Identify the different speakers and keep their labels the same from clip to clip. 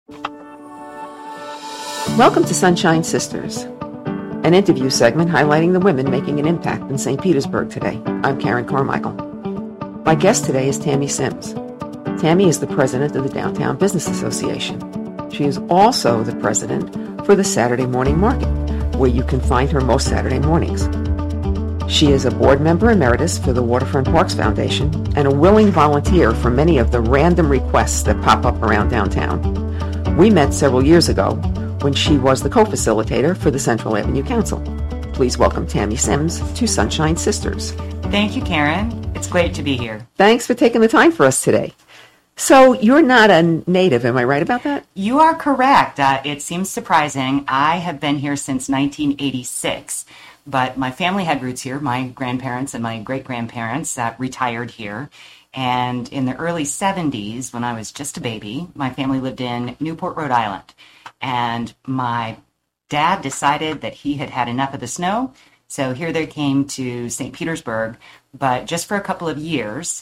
Speaker 1: Welcome to Sunshine Sisters, an interview segment highlighting the women making an impact in St. Petersburg today. I'm Karen Carmichael. My guest today is Tammy Sims. Tammy is the president of the Downtown Business Association. She is also the president for the Saturday Morning Market, where you can find her most Saturday mornings. She is a board member emeritus for the Waterfront Parks Foundation and a willing volunteer for many of the random requests that pop up around downtown. We met several years ago when she was the co-facilitator for the Central Avenue Council. Please welcome Tammy Sims to Sunshine Sisters.
Speaker 2: Thank you, Karen. It's great to be here.
Speaker 1: Thanks for taking the time for us today. So you're not a native, am I right about that?
Speaker 2: You are correct. It seems surprising. I have been here since 1986, but my family had roots here. My grandparents and my great-grandparents retired here. And in the early 70s, when I was just a baby, my family lived in Newport, Rhode Island. And my dad decided that he had had enough of the snow, so here they came to St. Petersburg, but just for a couple of years.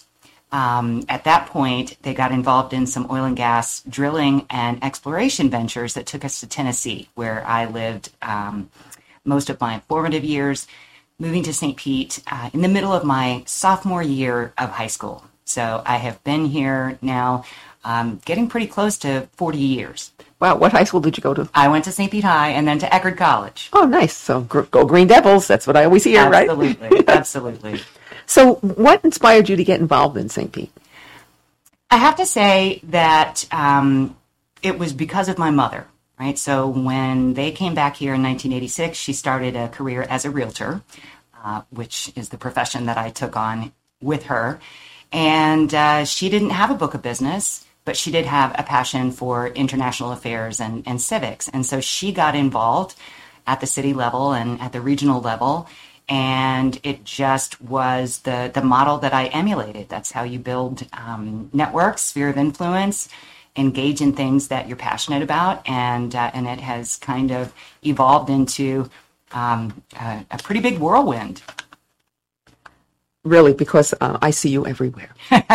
Speaker 2: At that point, they got involved in some oil and gas drilling and exploration ventures that took us to Tennessee, where I lived most of my formative years, moving to St. Pete in the middle of my sophomore year of high school. So I have been here now getting pretty close to 40 years.
Speaker 1: Wow, what high school did you go to?
Speaker 2: I went to St. Pete High and then to Eckerd College.
Speaker 1: Oh, nice. So go Green Devils. That's what I always hear,
Speaker 2: Absolutely,
Speaker 1: right?
Speaker 2: Absolutely.
Speaker 1: So what inspired you to get involved in St. Pete?
Speaker 2: I have to say that it was because of my mother, right? So when they came back here in 1986, she started a career as a realtor, which is the profession that I took on with her. And she didn't have a book of business, but she did have a passion for international affairs and civics. And so she got involved at the city level and at the regional level. And it just was the model that I emulated. That's how you build networks, sphere of influence, engage in things that you're passionate about. And it has kind of evolved into a pretty big whirlwind.
Speaker 1: Really, because I see you everywhere.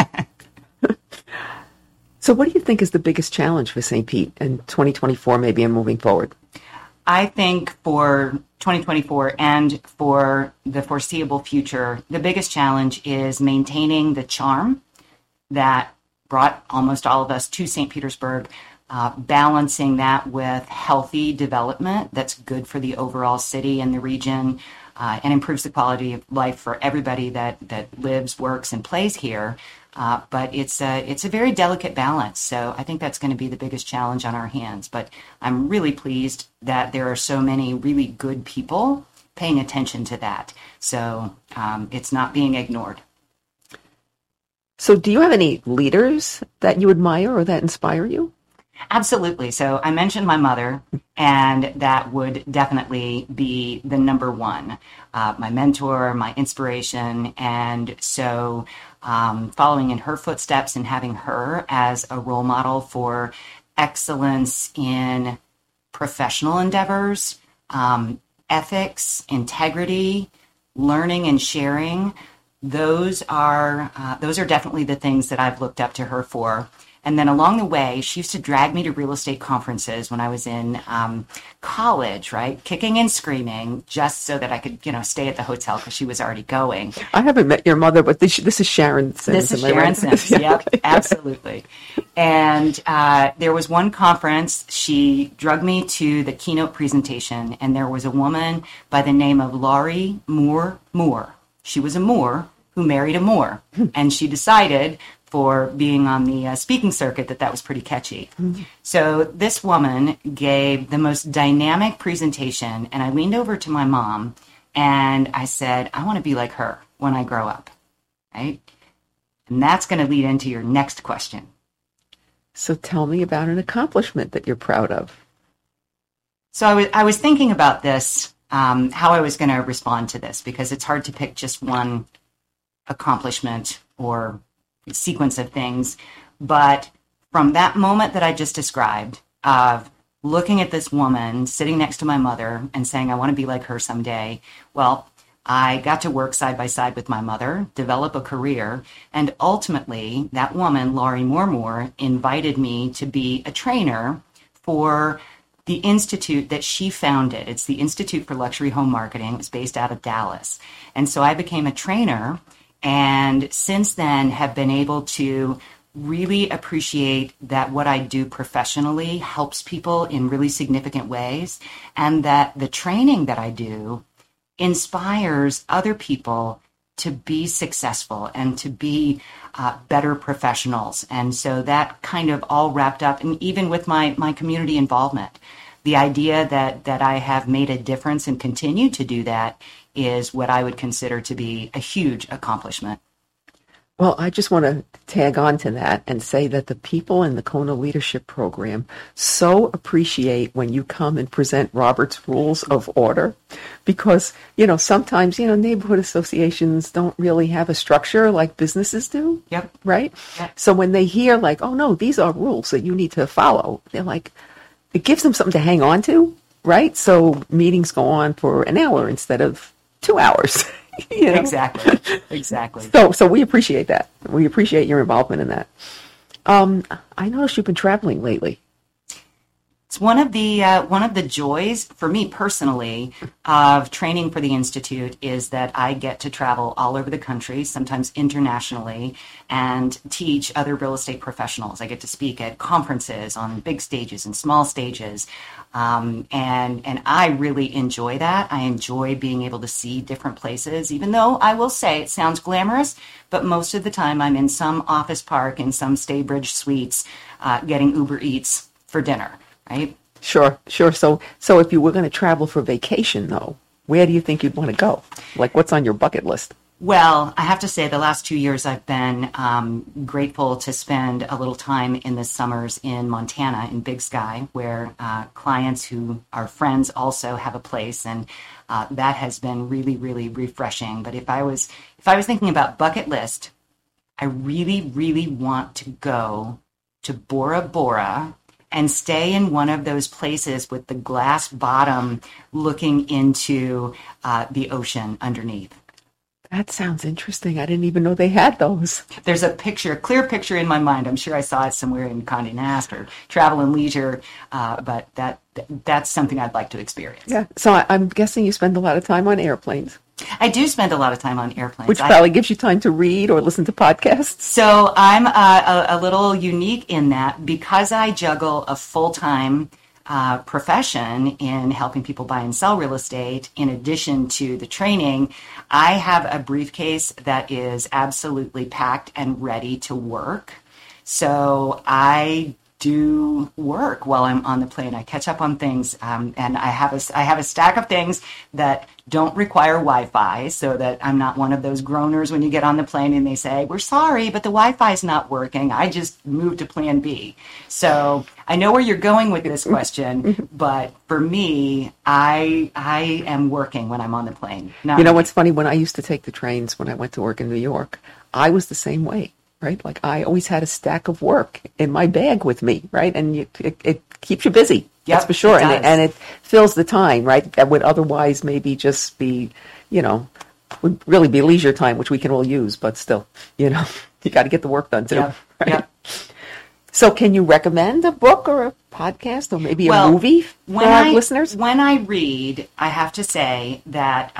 Speaker 1: So what do you think is the biggest challenge for St. Pete in 2024, maybe, and moving forward?
Speaker 2: I think for 2024 and for the foreseeable future, the biggest challenge is maintaining the charm that brought almost all of us to St. Petersburg, balancing that with healthy development that's good for the overall city and the region, and improves the quality of life for everybody that lives, works, and plays here. But it's a very delicate balance. So I think that's going to be the biggest challenge on our hands. But I'm really pleased that there are so many really good people paying attention to that. So it's not being ignored.
Speaker 1: So do you have any leaders that you admire or that inspire you?
Speaker 2: Absolutely. So I mentioned my mother, and that would definitely be the number one, my mentor, my inspiration. And so following in her footsteps and having her as a role model for excellence in professional endeavors, ethics, integrity, learning and sharing, those are definitely the things that I've looked up to her for. And then along the way, she used to drag me to real estate conferences when I was in college, right? Kicking and screaming just so that I could, stay at the hotel because she was already going.
Speaker 1: I haven't met your mother, but this is Sharon Sims.
Speaker 2: This is Sharon Sims, yep, okay. Absolutely. And there was one conference, she drugged me to the keynote presentation, and there was a woman by the name of Laurie Moore. She was a Moore who married a Moore, and she decided for being on the speaking circuit that was pretty catchy. Mm-hmm. So this woman gave the most dynamic presentation, and I leaned over to my mom and I said, I want to be like her when I grow up, right? And that's going to lead into your next question.
Speaker 1: So tell me about an accomplishment that you're proud of.
Speaker 2: So I was thinking about this, how I was going to respond to this, because it's hard to pick just one accomplishment or sequence of things. But from that moment that I just described of looking at this woman sitting next to my mother and saying, I want to be like her someday, well, I got to work side by side with my mother, develop a career, and ultimately that woman, Laurie Moore, invited me to be a trainer for the institute that she founded. It's the Institute for Luxury Home Marketing. It's based out of Dallas. And so I became a trainer, and since then have been able to really appreciate that what I do professionally helps people in really significant ways, and that the training that I do inspires other people to be successful and to be better professionals. And so that kind of all wrapped up, and even with my community involvement, the idea that I have made a difference and continue to do that is what I would consider to be a huge accomplishment.
Speaker 1: Well, I just want to tag on to that and say that the people in the Kona Leadership Program so appreciate when you come and present Robert's Rules of Order, because, sometimes, neighborhood associations don't really have a structure like businesses do.
Speaker 2: Yep.
Speaker 1: Right?
Speaker 2: Yep.
Speaker 1: So when they hear oh no, these are rules that you need to follow, they're like, it gives them something to hang on to, right? So meetings go on for an hour instead of 2 hours.
Speaker 2: Exactly.
Speaker 1: So we appreciate that. We appreciate your involvement in that. I noticed you've been traveling lately.
Speaker 2: It's one of the joys for me personally of training for the Institute is that I get to travel all over the country, sometimes internationally, and teach other real estate professionals. I get to speak at conferences on big stages and small stages. And I really enjoy that. I enjoy being able to see different places, even though I will say it sounds glamorous, but most of the time I'm in some office park in some Staybridge Suites getting Uber Eats for dinner. Right?
Speaker 1: Sure. So if you were going to travel for vacation, though, where do you think you'd want to go? Like, what's on your bucket list?
Speaker 2: Well, I have to say the last 2 years I've been grateful to spend a little time in the summers in Montana, in Big Sky, where clients who are friends also have a place, and that has been really, really refreshing. But if I was thinking about bucket list, I really, really want to go to Bora Bora and stay in one of those places with the glass bottom looking into the ocean underneath.
Speaker 1: That sounds interesting. I didn't even know they had those.
Speaker 2: There's a clear picture in my mind. I'm sure I saw it somewhere in Condé Nast or Travel and Leisure, but that's something I'd like to experience.
Speaker 1: Yeah. So I'm guessing you spend a lot of time on airplanes.
Speaker 2: I do spend a lot of time on airplanes.
Speaker 1: Which probably gives you time to read or listen to podcasts.
Speaker 2: So I'm a little unique in that because I juggle a full-time profession in helping people buy and sell real estate. In addition to the training, I have a briefcase that is absolutely packed and ready to work. So I do work while I'm on the plane. I catch up on things, and I have a stack of things that don't require Wi-Fi, so that I'm not one of those groaners when you get on the plane and they say, "We're sorry, but the Wi-Fi is not working." I just moved to Plan B. So I know where you're going with this question, but for me, I am working when I'm on the plane.
Speaker 1: What's funny? When I used to take the trains when I went to work in New York, I was the same way. Right? Like I always had a stack of work in my bag with me, right? And it keeps you busy, that's for sure. And it fills the time, right? That would otherwise maybe just be, would really be leisure time, which we can all use, but still, you got to get the work done too.
Speaker 2: Yep.
Speaker 1: Right?
Speaker 2: Yep.
Speaker 1: So can you recommend a book or a podcast or maybe a movie for our listeners?
Speaker 2: When I read, I have to say that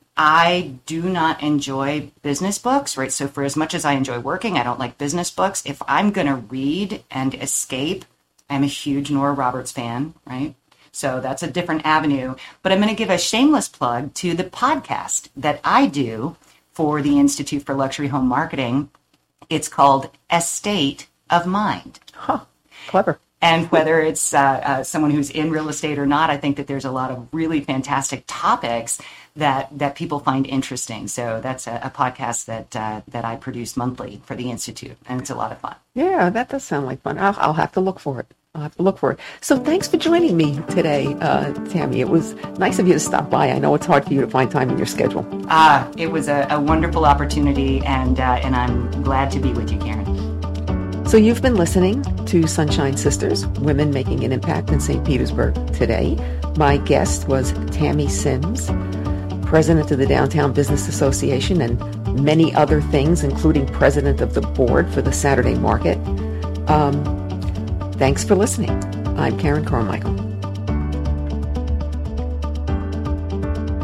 Speaker 2: I do not enjoy business books, right? So for as much as I enjoy working, I don't like business books. If I'm going to read and escape, I'm a huge Nora Roberts fan, right? So that's a different avenue. But I'm going to give a shameless plug to the podcast that I do for the Institute for Luxury Home Marketing. It's called Estate of Mind.
Speaker 1: Huh, clever.
Speaker 2: And whether it's someone who's in real estate or not, I think that there's a lot of really fantastic topics that people find interesting. So that's a podcast that I produce monthly for the Institute, and it's a lot of fun.
Speaker 1: Yeah, that does sound like fun. I'll have to look for it. So thanks for joining me today, Tammy. It was nice of you to stop by. I know it's hard for you to find time in your schedule.
Speaker 2: It was a wonderful opportunity, and I'm glad to be with you, Karen.
Speaker 1: So you've been listening to Sunshine Sisters, Women Making an Impact in St. Petersburg. Today, my guest was Tammy Sims, president of the Downtown Business Association, and many other things, including president of the board for the Saturday Market. Thanks for listening. I'm Karen Carmichael.